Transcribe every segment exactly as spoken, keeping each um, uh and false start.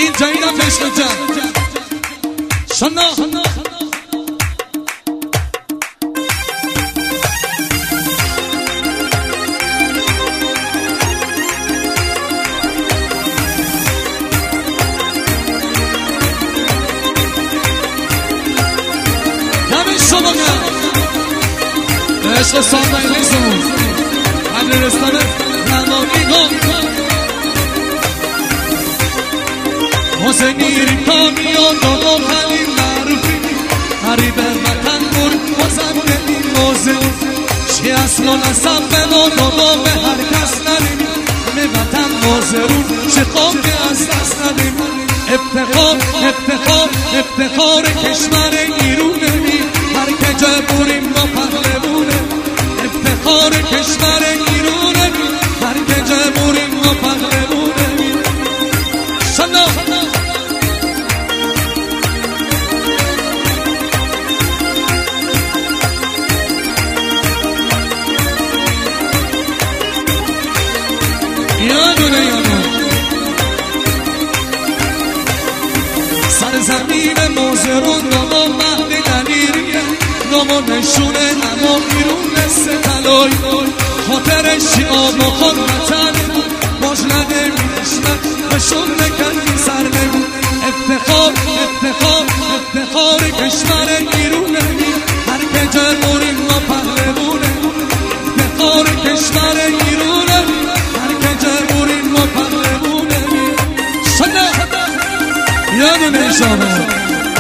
این جاییدم عشق جان شنا عشق سامنه نیستمون قبل رستانه نمامی گم حسینی ریکانی و داغا خلیل معروفی قریب وطن بر بازم دلی موزه چی اصل و نصب به داغا به هر کس ندیم همه وطن موزرون چه خواب که از دست ندیم افتخار افتخار افتخار کشور ایرونه هر که جا بریم ما پهلوونه افتخار کشور ایرونه هر که جا بریم ما پهلوونه شنا یادونه یادونه سرزمین موزرون نما مهد دلیریه نما نشونه اما بیرون ستلای خاطر شیاب و خود وطن باش ندمیشمن بشون نکن سر نمون افتخار افتخار افتخار کشور ایرونه هر که جموریم ما پهلوونه افتخار کشور ایرونه هر که جموریم ما پهلوونه شنا یادونه شما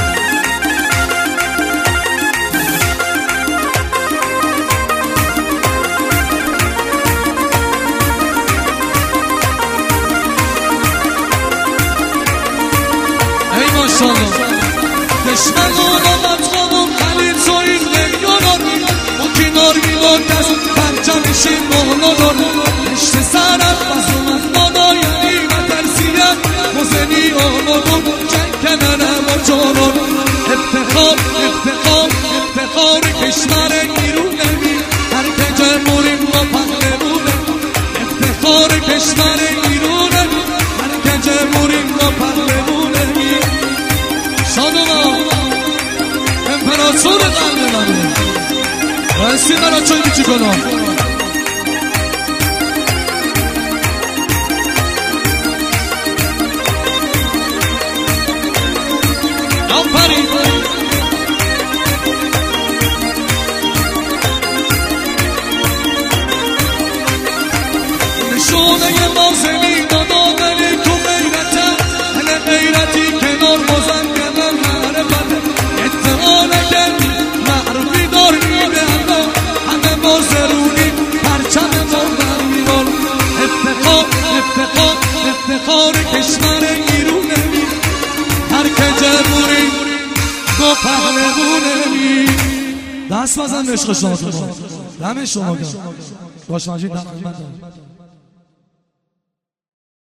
دشمنون و مطمئون خلیل سویل نگیانان و کنار میلاد از پرچمشین مهلانان اشت سرم از اومد دادا یعنی مترسیم مزنی آمدون جنگ کننم و جانان افتخار افتخار افتخار کشور ایرونه می هر که جموریم ما پهلوونه افتخار کشور ایرونه هر که جموریم ما پهلوونه می شادوما امپراتور قلب منه راستی مرا چون بیچی کنم آفرین نشونه مازنی دادا دلی تو غیرته هنه غیرتی کنار مزنگنم معرفته اتحانه معروفی دار میده همه مازرونی پرچم مردن میدار افتخار افتخار افتخار کشور ایرونه می هر که جموری با پهلوونه می دست بزن عشق شما دمه شما گم باش مجید دم